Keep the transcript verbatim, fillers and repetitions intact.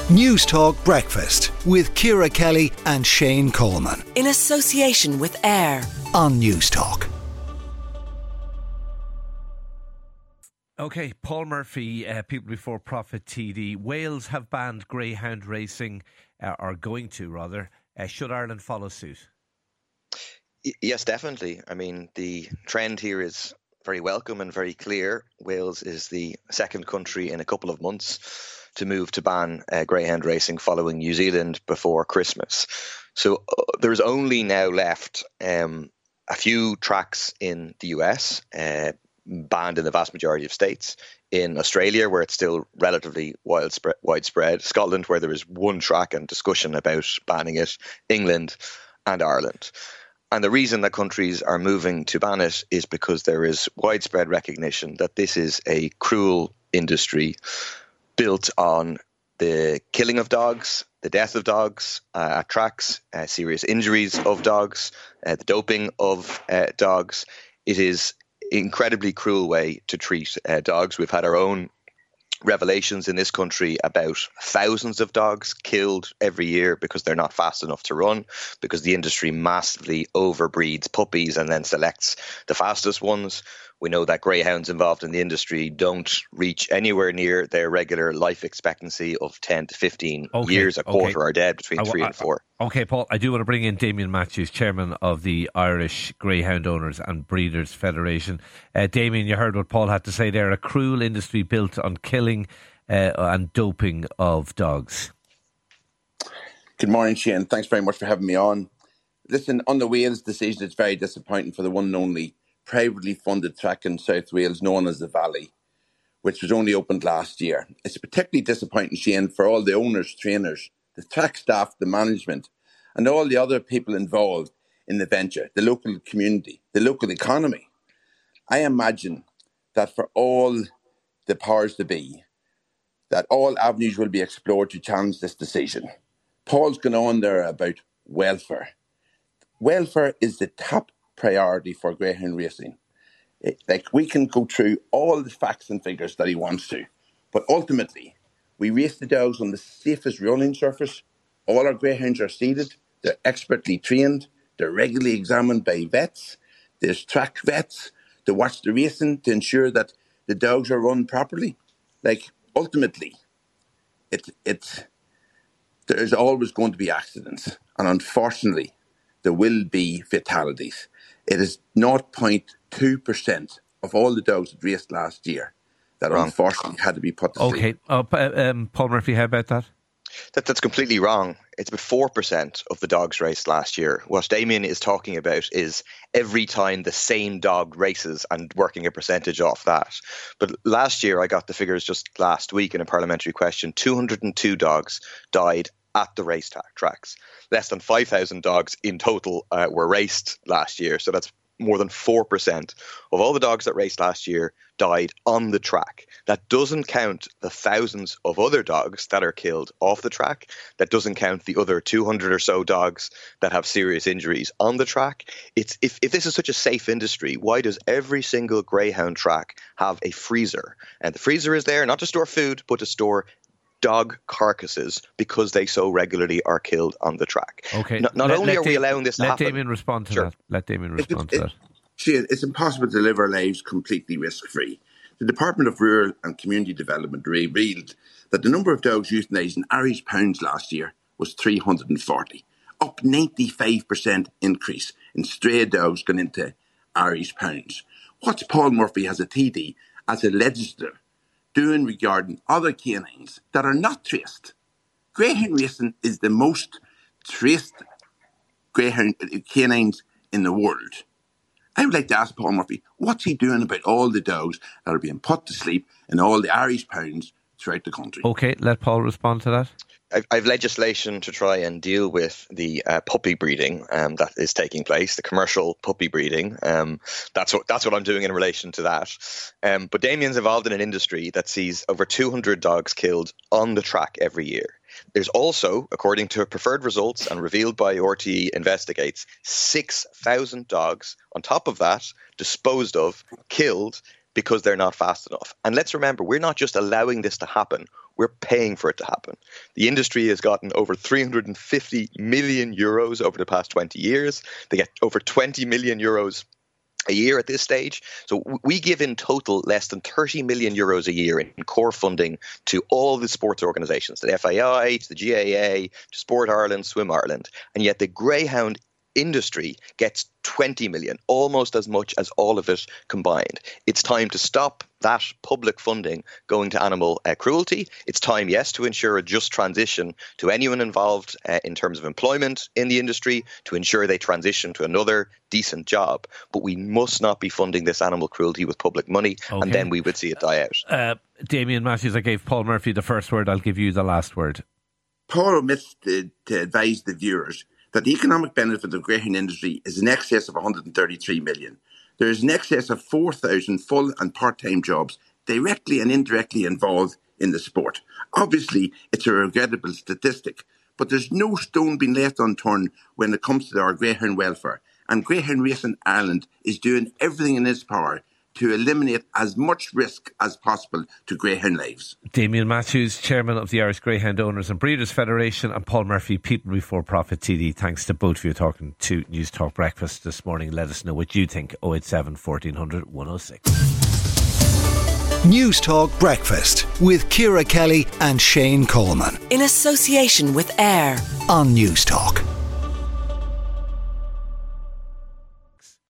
News Talk Breakfast with Ciara Kelly and Shane Coleman. In association with AIR on News Talk. OK, Paul Murphy, uh, People Before Profit T D. Wales have banned greyhound racing, uh, or going to rather. Uh, should Ireland follow suit? Yes, definitely. I mean, the trend here is very welcome and very clear. Wales is the second country in a couple of months to move to ban uh, greyhound racing, following New Zealand before Christmas. So uh, there's only now left um, a few tracks in the U S, uh, banned in the vast majority of states, in Australia, where it's still relatively widespread, widespread, Scotland, where there is one track and discussion about banning it, England and Ireland. And the reason that countries are moving to ban it is because there is widespread recognition that this is a cruel industry built on the killing of dogs, the death of dogs uh, at tracks, uh, serious injuries of dogs, uh, the doping of uh, dogs. It is an incredibly cruel way to treat uh, dogs. We've had our own revelations in this country about thousands of dogs killed every year because they're not fast enough to run, because the industry massively overbreeds puppies and then selects the fastest ones. We know that greyhounds involved in the industry don't reach anywhere near their regular life expectancy of ten to fifteen okay, years. A quarter okay. are dead between I, three I, and four. Okay, Paul, I do want to bring in Damien Matthews, chairman of the Irish Greyhound Owners and Breeders Federation. Uh, Damien, you heard what Paul had to say there. A cruel industry built on killing uh, and doping of dogs. Good morning, Shane. Thanks very much for having me on. Listen, on the Wales decision, it's very disappointing for the one and only privately funded track in South Wales known as the Valley, which was only opened last year. It's particularly disappointing, Shane, for all the owners, trainers, the track staff, the management, and all the other people involved in the venture, the local community, the local economy. I imagine that for all the powers to be, that all avenues will be explored to challenge this decision. Paul's gone on there about welfare. Welfare is the top priority for greyhound racing. It, like, we can go through all the facts and figures that he wants to, but ultimately, we race the dogs on the safest running surface. All our greyhounds are seated. They're expertly trained. They're regularly examined by vets. There's track vets to watch the racing to ensure that the dogs are run properly. Like, ultimately, it it there's always going to be accidents, and unfortunately, there will be fatalities. It is zero point two percent of all the dogs that raced last year that Wrong. unfortunately had to be put to sleep. Okay, uh, um, Paul Murphy, how about that? That, that's completely wrong. It's about four percent of the dogs raced last year. What Damien is talking about is every time the same dog races and working a percentage off that. But last year, I got the figures just last week in a parliamentary question, two hundred two dogs died at the race tracks. Less than five thousand dogs in total uh, were raced last year. So that's more than four percent of all the dogs that raced last year died on the track. That doesn't count the thousands of other dogs that are killed off the track. That doesn't count the other two hundred or so dogs that have serious injuries on the track. It's if, if this is such a safe industry, why does every single greyhound track have a freezer? And the freezer is there not to store food, but to store dog carcasses, because they so regularly are killed on the track. Okay. Not, not let, only let are we Dam- allowing this to let happen... Let Damien respond to sure. that. Let Damien respond it, to it, that. Shane, it's impossible to live our lives completely risk-free. The Department of Rural and Community Development revealed that the number of dogs euthanised in Irish pounds last year was three hundred forty, up ninety-five percent increase in stray dogs going into Irish pounds. What's Paul Murphy as a T D, as a legislator, doing regarding other canines that are not traced? Greyhound racing is the most traced greyhound canines in the world. I would like to ask Paul Murphy, what's he doing about all the dogs that are being put to sleep in all the Irish pounds throughout the country? Okay, let Paul respond to that. I've, I've legislation to try and deal with the uh, puppy breeding um, that is taking place, the commercial puppy breeding. Um, that's what that's what I'm doing in relation to that. Um, but Damien's involved in an industry that sees over two hundred dogs killed on the track every year. There's also, according to preferred results and revealed by R T E Investigates, six thousand dogs on top of that disposed of, killed, because they're not fast enough. And let's remember, we're not just allowing this to happen. We're paying for it to happen. The industry has gotten over three hundred fifty million euros over the past twenty years. They get over twenty million euros a year at this stage. So we give in total less than thirty million euros a year in core funding to all the sports organisations, to the F A I, to the G A A, to Sport Ireland, Swim Ireland. And yet the greyhound industry gets twenty million, almost as much as all of it combined. It's time to stop that public funding going to animal uh, cruelty. It's time, yes, to ensure a just transition to anyone involved uh, in terms of employment in the industry, to ensure they transition to another decent job. But we must not be funding this animal cruelty with public money, okay. and then we would see it die out. Uh, Damien Matthews, I gave Paul Murphy the first word. I'll give you the last word. Paul omits to, to advise the viewers that the economic benefit of the greyhound industry is in excess of one hundred thirty-three million. There is in excess of four thousand full and part-time jobs directly and indirectly involved in the sport. Obviously, it's a regrettable statistic, but there's no stone being left unturned when it comes to our greyhound welfare. And Greyhound Racing Ireland is doing everything in its power to eliminate as much risk as possible to greyhound lives. Damien Matthews, Chairman of the Irish Greyhound Owners and Breeders Federation, and Paul Murphy, People Before Profit T D. Thanks to both of you talking to News Talk Breakfast this morning. Let us know what you think. oh eight seven, fourteen hundred, one oh six. News Talk Breakfast with Ciara Kelly and Shane Coleman. In association with AIR on News Talk.